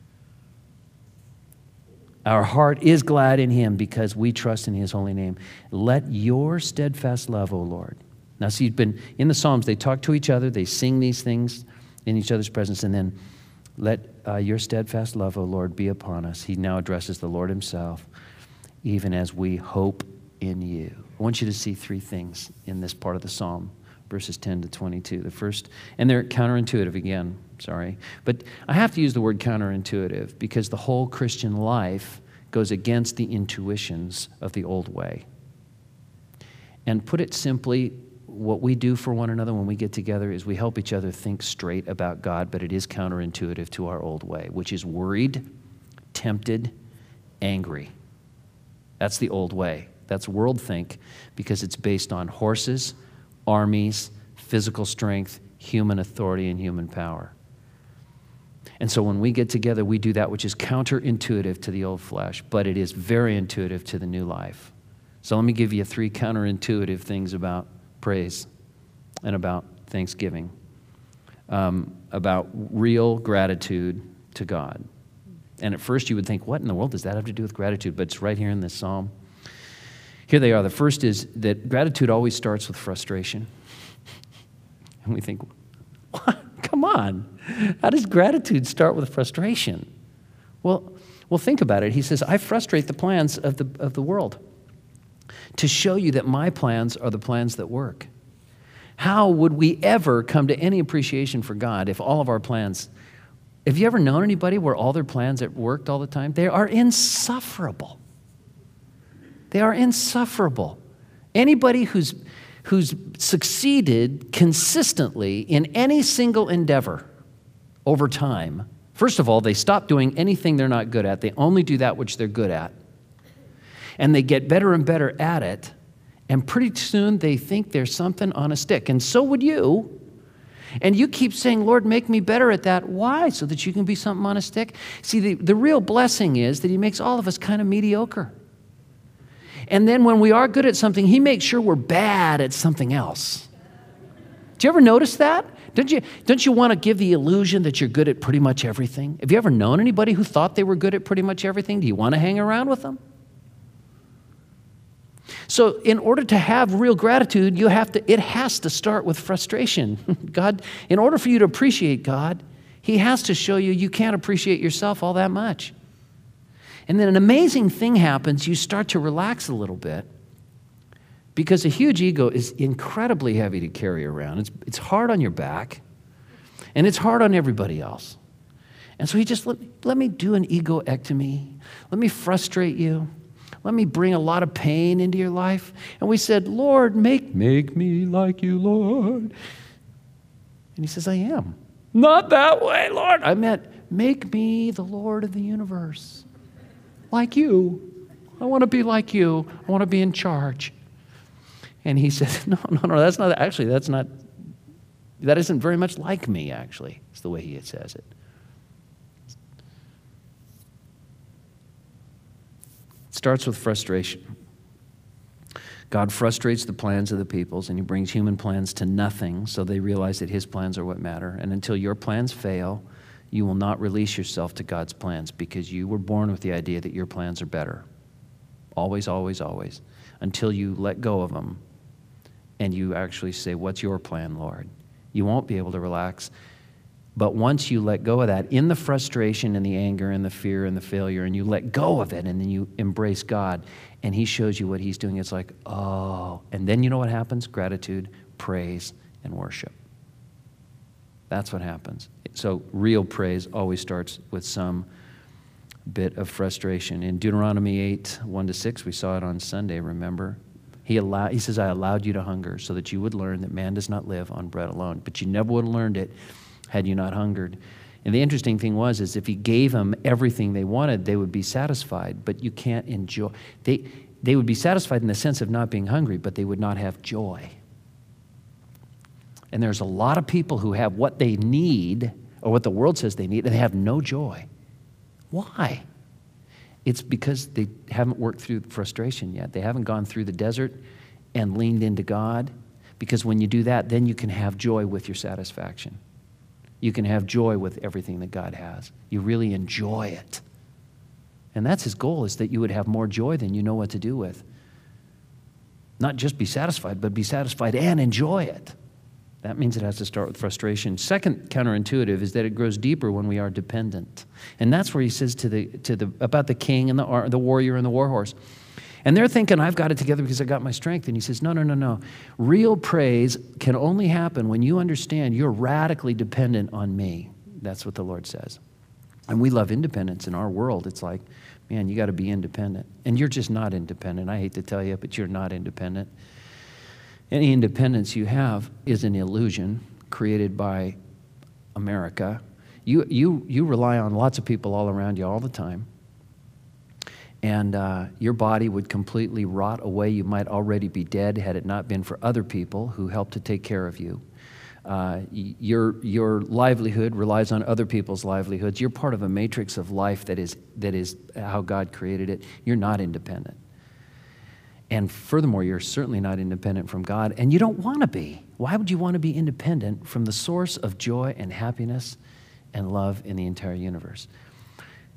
Our heart is glad in him because we trust in his holy name. Let your steadfast love, O Lord. Now, see, you've been in the Psalms, they talk to each other, they sing these things in each other's presence, and then let uh, your steadfast love, O Lord, be upon us. He now addresses the Lord himself, even as we hope in you. I want you to see three things in this part of the psalm, verses ten to twenty-two. The first, and they're counterintuitive again, sorry. But I have to use the word counterintuitive because the whole Christian life goes against the intuitions of the old way. And put it simply, what we do for one another when we get together is we help each other think straight about God, but it is counterintuitive to our old way, which is worried, tempted, angry. That's the old way. That's world think because it's based on horses, armies, physical strength, human authority, and human power. And so when we get together, we do that which is counterintuitive to the old flesh, but it is very intuitive to the new life. So let me give you three counterintuitive things about praise and about thanksgiving, um, about real gratitude to God. And at first you would think, what in the world does that have to do with gratitude? But it's right here in this psalm. Here they are. The first is that gratitude always starts with frustration. And we think, what? Come on. How does gratitude start with frustration? Well, well, think about it. He says, I frustrate the plans of the, of the world to show you that my plans are the plans that work. How would we ever come to any appreciation for God if all of our plans... Have you ever known anybody where all their plans have worked all the time? They are insufferable. They are insufferable. Anybody who's, who's succeeded consistently in any single endeavor over time, first of all, they stop doing anything they're not good at. They only do that which they're good at. And they get better and better at it. And pretty soon they think there's something on a stick. And so would you. And you keep saying, Lord, make me better at that. Why? So that you can be something on a stick? See, the, the real blessing is that he makes all of us kind of mediocre. And then when we are good at something, he makes sure we're bad at something else. Do you ever notice that? Don't you, don't you want to give the illusion that you're good at pretty much everything? Have you ever known anybody who thought they were good at pretty much everything? Do you want to hang around with them? So in order to have real gratitude, you have to, it has to start with frustration. God, in order for you to appreciate God, he has to show you you can't appreciate yourself all that much. And then an amazing thing happens. You start to relax a little bit because a huge ego is incredibly heavy to carry around. It's, it's hard on your back, and it's hard on everybody else. And so he just, let, let me do an egoectomy. Let me frustrate you. Let me bring a lot of pain into your life. And we said, Lord, make, make me like you, Lord. And he says, I am. Not that way, Lord. I meant, make me the Lord of the universe. Like you. I want to be like you. I want to be in charge. And he said, no, no, no, that's not, actually, that's not, that isn't very much like me, actually. It's the way he says it. It starts with frustration. God frustrates the plans of the peoples, and he brings human plans to nothing so they realize that his plans are what matter. And until your plans fail, you will not release yourself to God's plans because you were born with the idea that your plans are better. Always, always, always. Until you let go of them and you actually say, what's your plan, Lord? You won't be able to relax. But once you let go of that, in the frustration and the anger and the fear and the failure, and you let go of it, and then you embrace God, and he shows you what he's doing, it's like, oh. And then you know what happens? Gratitude, praise, and worship. That's what happens. So real praise always starts with some bit of frustration. In Deuteronomy eight, one to six, we saw it on Sunday, remember? He, allow, he says, I allowed you to hunger so that you would learn that man does not live on bread alone. But you never would have learned it had you not hungered. And the interesting thing was, is if he gave them everything they wanted, they would be satisfied, but you can't enjoy. They, they would be satisfied in the sense of not being hungry, but they would not have joy. And there's a lot of people who have what they need, or what the world says they need, and they have no joy. Why? It's because they haven't worked through frustration yet. They haven't gone through the desert and leaned into God, because when you do that, then you can have joy with your satisfaction. You can have joy with everything that God has. You really enjoy it. And that's his goal, is that you would have more joy than you know what to do with. Not just be satisfied, but be satisfied and enjoy it. That means it has to start with frustration. Second counterintuitive is that it grows deeper when we are dependent. And that's where he says to the, to the, about the king and the, the warrior and the war horse. And they're thinking, I've got it together because I got my strength. And he says, no, no, no, no. Real praise can only happen when you understand you're radically dependent on me. That's what the Lord says. And we love independence in our world. It's like, man, you got to be independent. And you're just not independent. I hate to tell you, but you're not independent. Any independence you have is an illusion created by America. You, you, you rely on lots of people all around you all the time. And uh, your body would completely rot away. You might already be dead had it not been for other people who help to take care of you. Uh, your, your livelihood relies on other people's livelihoods. You're part of a matrix of life that is, that is how God created it. You're not independent. And furthermore, you're certainly not independent from God, and you don't want to be. Why would you want to be independent from the source of joy and happiness and love in the entire universe?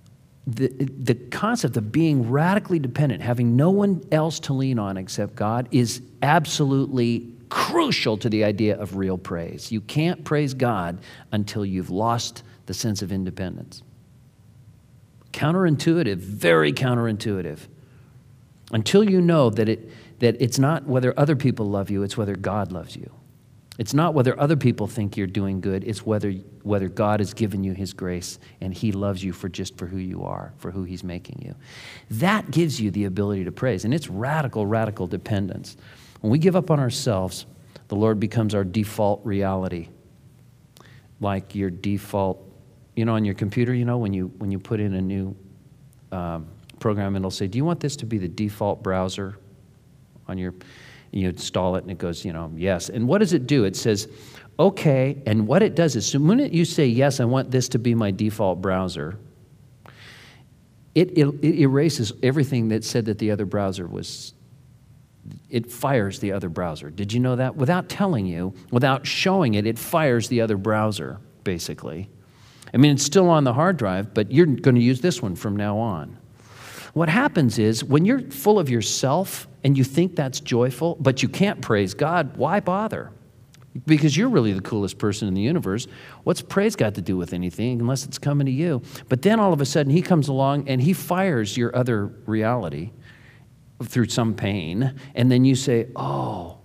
the, the concept of being radically dependent, having no one else to lean on except God, is absolutely crucial to the idea of real praise. You can't praise God until you've lost the sense of independence. Counterintuitive, very counterintuitive. Until you know that it that it's not whether other people love you, it's whether God loves you. It's not whether other people think you're doing good, it's whether whether God has given you his grace and he loves you for just for who you are, for who he's making you. That gives you the ability to praise, and it's radical, radical dependence. When we give up on ourselves, the Lord becomes our default reality. Like your default, you know, on your computer, you know, when you when you put in a new um, program, it'll say, do you want this to be the default browser on your, you install it and it goes, you know, yes. And what does it do? It says, okay, and what it does is, so the minute you say, yes, I want this to be my default browser, it, it, it erases everything that said that the other browser was, it fires the other browser. Did you know that? Without telling you, without showing it, it fires the other browser, basically. I mean, it's still on the hard drive, but you're going to use this one from now on. What happens is, when you're full of yourself and you think that's joyful, but you can't praise God, why bother? Because you're really the coolest person in the universe. What's praise got to do with anything unless it's coming to you? But then all of a sudden he comes along and he fires your other reality through some pain, and then you say, oh,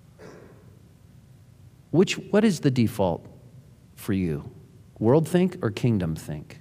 which, what is the default for you? World think or kingdom think?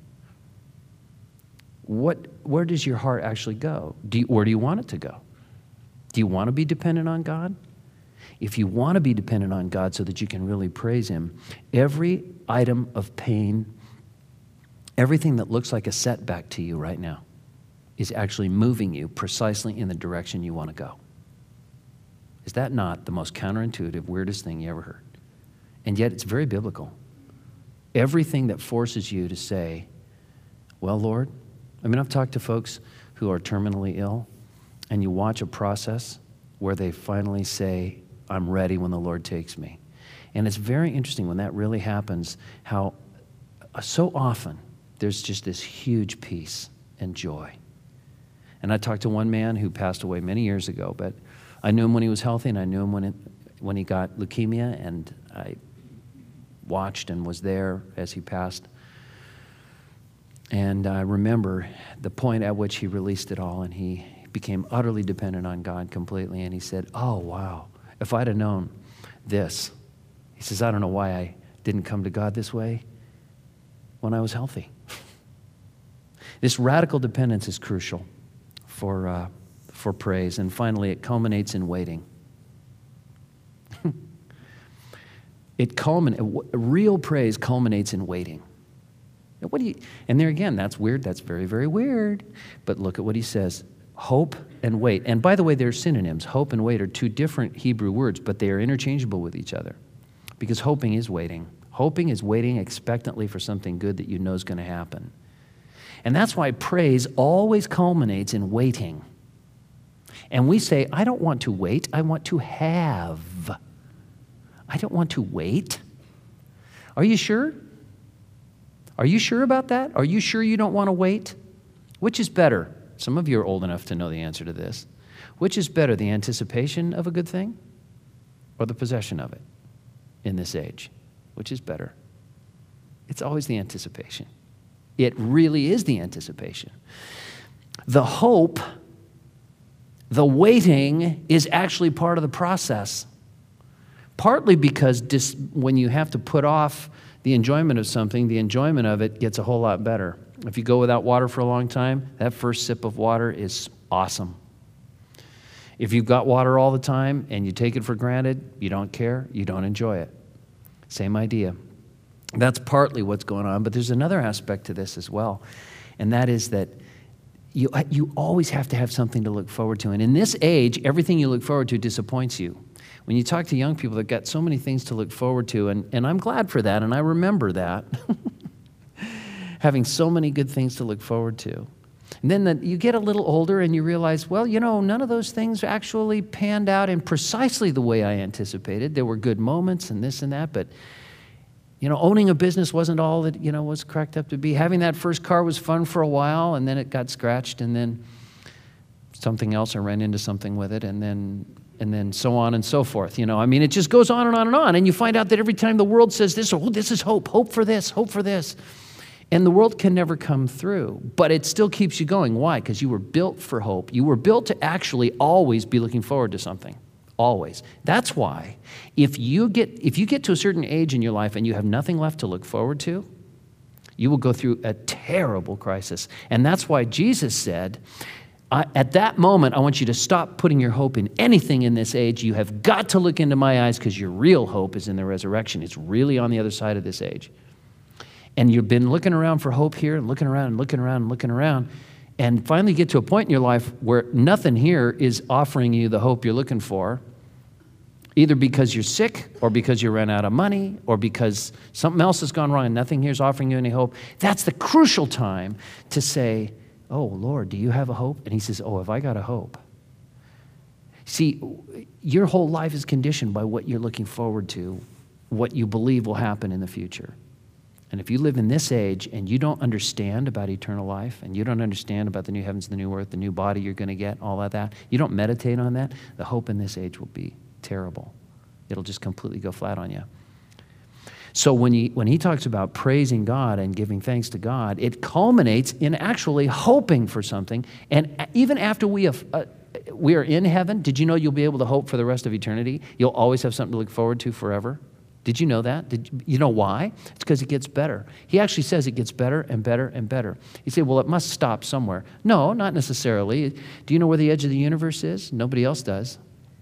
What, where does your heart actually go? Do you, where do you want it to go? Do you want to be dependent on God? If you want to be dependent on God so that you can really praise him, every item of pain, everything that looks like a setback to you right now is actually moving you precisely in the direction you want to go. Is that not the most counterintuitive, weirdest thing you ever heard? And yet it's very biblical. Everything that forces you to say, well, Lord, I mean, I've talked to folks who are terminally ill, and you watch a process where they finally say, I'm ready when the Lord takes me. And it's very interesting when that really happens, how so often there's just this huge peace and joy. And I talked to one man who passed away many years ago, but I knew him when he was healthy, and I knew him when, it, when he got leukemia, and I watched and was there as he passed. And I remember the point at which he released it all, and he became utterly dependent on God completely. And he said, oh, wow, if I'd have known this. He says, I don't know why I didn't come to God this way when I was healthy. This radical dependence is crucial for, uh, for praise. And finally, it culminates in waiting. It culminates, real praise culminates in waiting. What do you, and there again, that's weird. That's very, very weird. But look at what he says. Hope and wait. And by the way, they're synonyms. Hope and wait are two different Hebrew words, but they are interchangeable with each other. Because hoping is waiting. Hoping is waiting expectantly for something good that you know is going to happen. And that's why praise always culminates in waiting. And we say, I don't want to wait. I want to have. I don't want to wait. Are you sure? Are you sure about that? Are you sure you don't want to wait? Which is better? Some of you are old enough to know the answer to this. Which is better, the anticipation of a good thing or the possession of it in this age? Which is better? It's always the anticipation. It really is the anticipation. The hope, the waiting is actually part of the process. Partly because dis- when you have to put off the enjoyment of something, the enjoyment of it gets a whole lot better. If you go without water for a long time, that first sip of water is awesome. If you've got water all the time and you take it for granted, you don't care, you don't enjoy it. Same idea. That's partly what's going on, but there's another aspect to this as well, and that is that you, you always have to have something to look forward to. And in this age, everything you look forward to disappoints you. When you talk to young people, they've got so many things to look forward to, and, and I'm glad for that, and I remember that. Having so many good things to look forward to. And then the, you get a little older and you realize, well, you know, none of those things actually panned out in precisely the way I anticipated. There were good moments and this and that, but You know, owning a business wasn't all that, you know, was cracked up to be. Having that first car was fun for a while, and then it got scratched, and then something else, I ran into something with it, and then and then so on and so forth. You know, I mean, it just goes on and on and on, and you find out that every time the world says this, oh, this is hope, hope for this, hope for this, and the world can never come through, but it still keeps you going. Why? Because you were built for hope. You were built to actually always be looking forward to something. Always. That's why if you get if you get to a certain age in your life and you have nothing left to look forward to, you will go through a terrible crisis. And that's why Jesus said, I, at that moment, I want you to stop putting your hope in anything in this age. You have got to look into my eyes because your real hope is in the resurrection. It's really on the other side of this age. And you've been looking around for hope here and looking around and looking around and looking around, and finally get to a point in your life where nothing here is offering you the hope you're looking for, either because you're sick or because you ran out of money or because something else has gone wrong and nothing here is offering you any hope. That's the crucial time to say, oh, Lord, do you have a hope? And he says, oh, have I got a hope? See, your whole life is conditioned by what you're looking forward to, what you believe will happen in the future. And if you live in this age and you don't understand about eternal life and you don't understand about the new heavens, the new earth, the new body you're going to get, all of that, you don't meditate on that, the hope in this age will be terrible. It'll just completely go flat on you. So when he, when he talks about praising God and giving thanks to God, it culminates in actually hoping for something. And even after we have, uh, we are in heaven, did you know you'll be able to hope for the rest of eternity? You'll always have something to look forward to forever. Did you know that? Did you, you know why? It's because it gets better. He actually says it gets better and better and better. You say, well, it must stop somewhere. No, not necessarily. Do you know where the edge of the universe is? Nobody else does.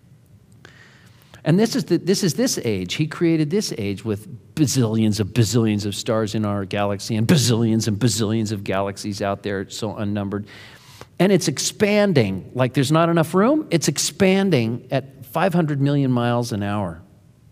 And this is, the, this is this age. He created this age with bazillions of bazillions of stars in our galaxy and bazillions and bazillions of galaxies out there, so unnumbered. And it's expanding. Like there's not enough room. It's expanding at five hundred million miles an hour.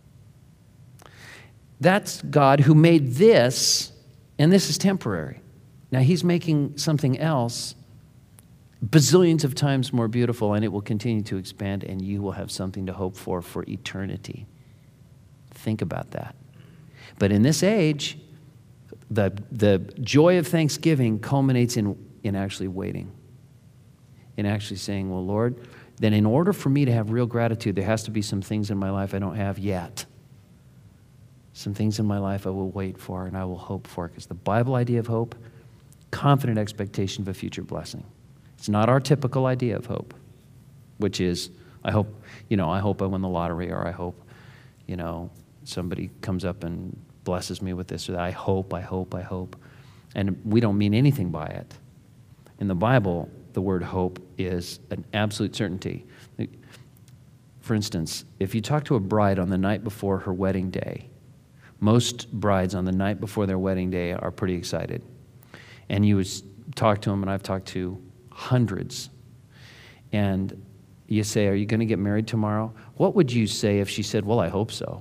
That's God who made this, and this is temporary. Now he's making something else bazillions of times more beautiful, and it will continue to expand, and you will have something to hope for for eternity. Think about that. But in this age, the, the joy of thanksgiving culminates in, in actually waiting, in actually saying, well, Lord, then in order for me to have real gratitude, there has to be some things in my life I don't have yet. Some things in my life I will wait for and I will hope for, because the Bible idea of hope, confident expectation of a future blessing. It's not our typical idea of hope, which is, I hope, you know, I hope I win the lottery, or I hope, you know, somebody comes up and blesses me with this or that. I hope, I hope, I hope. And we don't mean anything by it. In the Bible, the word hope is an absolute certainty. For instance, if you talk to a bride on the night before her wedding day, most brides on the night before their wedding day are pretty excited. And you would talk to them, and I've talked to hundreds, and you say, are you going to get married tomorrow? What would you say if she said, well, I hope so?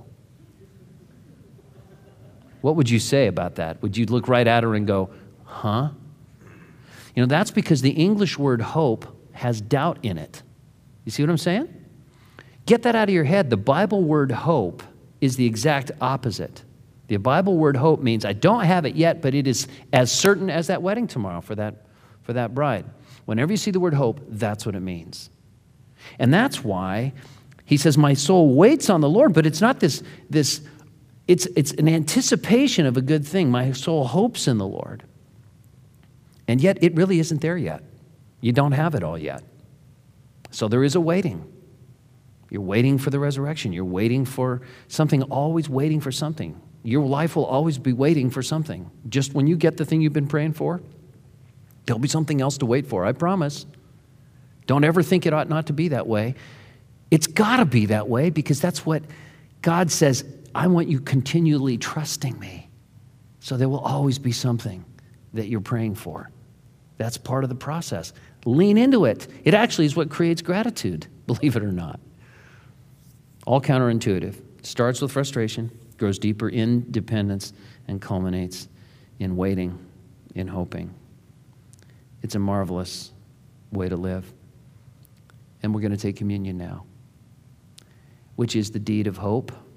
What would you say about that? Would you look right at her and go, huh? You know, that's because the English word hope has doubt in it. You see what I'm saying? Get that out of your head. The Bible word hope is the exact opposite. The Bible word hope means I don't have it yet, but it is as certain as that wedding tomorrow for that, for that bride. Whenever you see the word hope, that's what it means. And that's why he says, my soul waits on the Lord, but it's not this, this it's, it's an anticipation of a good thing. My soul hopes in the Lord. And yet it really isn't there yet. You don't have it all yet. So there is a waiting. You're waiting for the resurrection. You're waiting for something, always waiting for something. Your life will always be waiting for something. Just when you get the thing you've been praying for, there'll be something else to wait for, I promise. Don't ever think it ought not to be that way. It's got to be that way, because that's what God says. I want you continually trusting me. So there will always be something that you're praying for. That's part of the process. Lean into it. It actually is what creates gratitude, believe it or not. All counterintuitive. Starts with frustration, grows deeper in dependence, and culminates in waiting, in hoping. It's a marvelous way to live. And we're going to take communion now, which is the deed of hope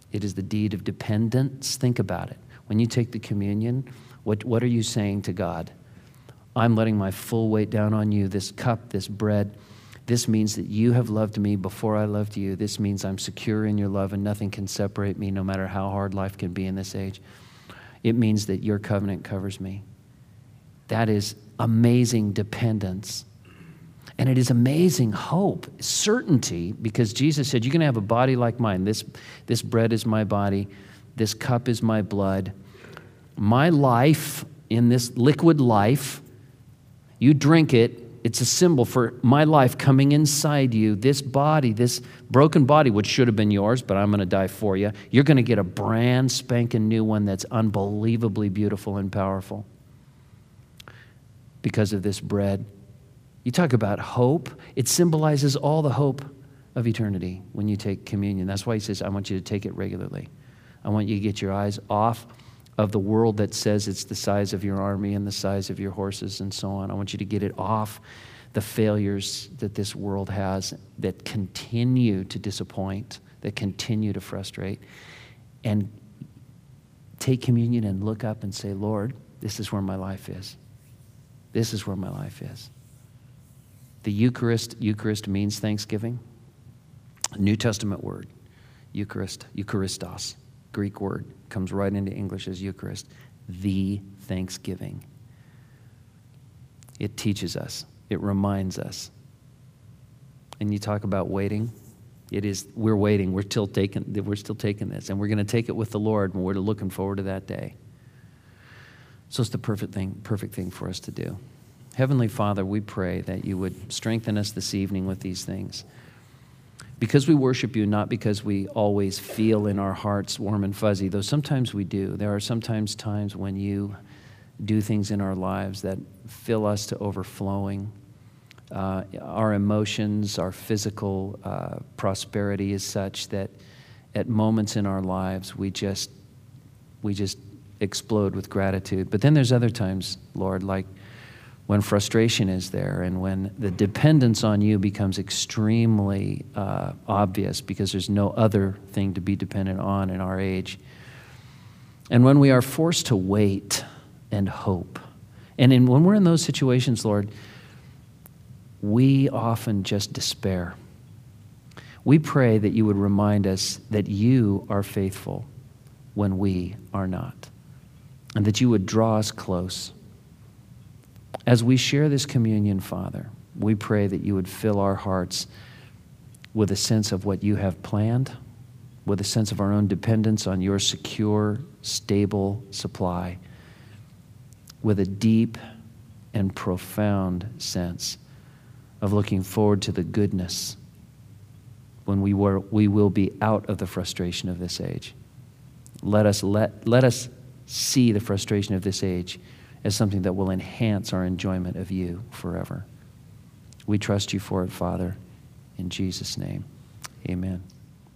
It is the deed of dependence. Think about it. When you take the communion, what, what are you saying to God? I'm letting my full weight down on you, this cup, this bread. This means that you have loved me before I loved you. This means I'm secure in your love and nothing can separate me no matter how hard life can be in this age. It means that your covenant covers me. That is amazing dependence. And it is amazing hope, certainty, because Jesus said, you're going to have a body like mine. This, this bread is my body. This cup is my blood. My life in this liquid life, you drink it, it's a symbol for my life coming inside you. This body, this broken body, which should have been yours, but I'm going to die for you. You're going to get a brand spanking new one that's unbelievably beautiful and powerful because of this bread. You talk about hope. It symbolizes all the hope of eternity when you take communion. That's why he says, I want you to take it regularly. I want you to get your eyes off of the world that says it's the size of your army and the size of your horses and so on. I want you to get it off the failures that this world has that continue to disappoint, that continue to frustrate, and take communion and look up and say, Lord, this is where my life is. This is where my life is. The Eucharist, Eucharist means thanksgiving. New Testament word, Eucharist, Eucharistos, Greek word, comes right into English as Eucharist, the thanksgiving. It teaches us. It reminds us. And you talk about waiting. It is, we're waiting. We're still taking, we're still taking this, and we're going to take it with the Lord, and we're looking forward to that day. So it's the perfect thing, perfect thing for us to do. Heavenly Father, we pray that you would strengthen us this evening with these things. Because we worship you, not because we always feel in our hearts warm and fuzzy, though sometimes we do. There are sometimes times when you do things in our lives that fill us to overflowing. Uh, our emotions, our physical uh, prosperity is such that at moments in our lives we just we just explode with gratitude. But then there's other times, Lord, like when frustration is there and when the dependence on you becomes extremely uh, obvious because there's no other thing to be dependent on in our age. And when we are forced to wait and hope. And in, when we're in those situations, Lord, we often just despair. We pray that you would remind us that you are faithful when we are not, and that you would draw us close. As we share this communion, Father, we pray that you would fill our hearts with a sense of what you have planned, with a sense of our own dependence on your secure, stable supply, with a deep and profound sense of looking forward to the goodness when we, were, we will be out of the frustration of this age. Let us, let, let us see the frustration of this age as something that will enhance our enjoyment of you forever. We trust you for it, Father, in Jesus' name. Amen.